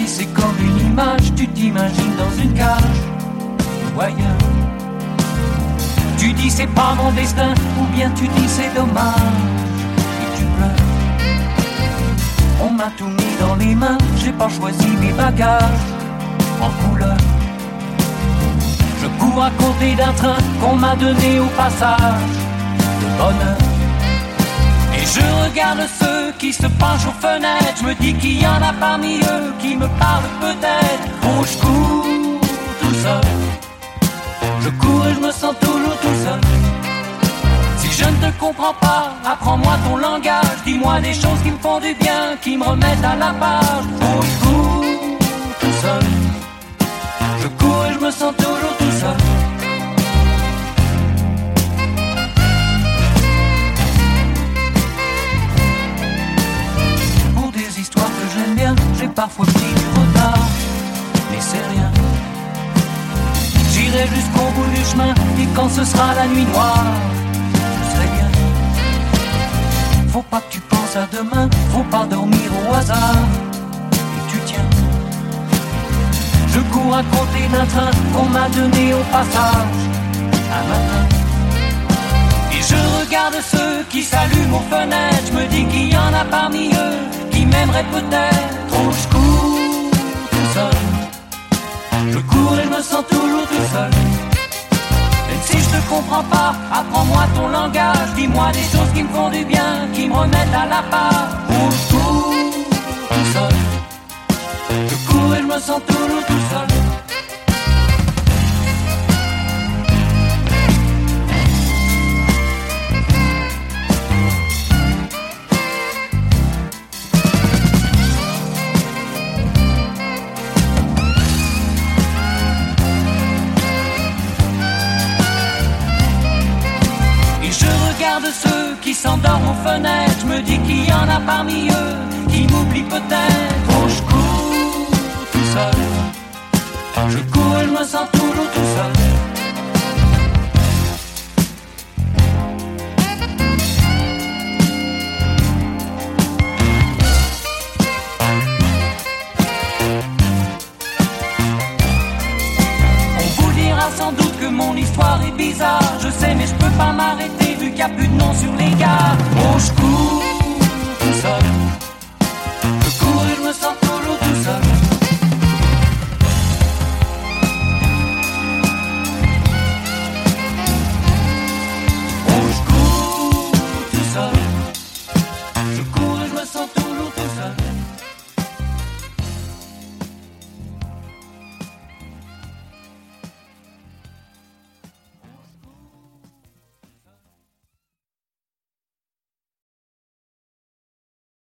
dis c'est comme une image, tu t'imagines dans une cage ou ailleurs. Tu dis c'est pas mon destin, ou bien tu dis c'est dommage, et tu pleures. On m'a tout mis dans les mains, j'ai pas choisi mes bagages en couleur. Je cours à côté d'un train qu'on m'a donné au passage de bonheur. Et je regarde ceux qui se penchent aux fenêtres, je me dis qu'il y en a parmi eux qui me parlent peut-être. Oh, je cours tout seul, je cours et je me sens toujours tout seul. Si je ne te comprends pas, apprends-moi ton langage, dis-moi des choses qui me font du bien, qui me remettent à la page. Oh, je cours tout seul, je cours et je me sens toujours tout seul. Pour des histoires que j'aime bien, j'ai parfois pris du retard, mais c'est rien. J'irai jusqu'au bout du chemin, et quand ce sera la nuit noire, je serai bien. Faut pas que tu penses à demain, faut pas dormir au hasard, et tu tiens. Je cours à côté d'un train qu'on m'a donné au passage un matin. Et je regarde ceux qui s'allument aux fenêtres, je me dis qu'il y en a parmi eux qui m'aimeraient peut-être. Oh, je cours tout seul, je cours et je me sens toujours tout seul. Même si je te comprends pas, apprends-moi ton langage, dis-moi des choses qui me font du bien, qui me remettent à la page. Oh, je cours tout seul, je cours et je me sens toujours tout seul. Regarde ceux qui s'endorment aux fenêtres, je me dis qu'il y en a parmi eux qui m'oublient peut-être. Oh, je cours tout seul, je cours et je me sens toujours tout seul. On vous dira sans doute que mon histoire est bizarre, je sais mais je peux pas m'arrêter vu qu'il n'y a plus de nom sur les gares. Oh, je cours tout seul,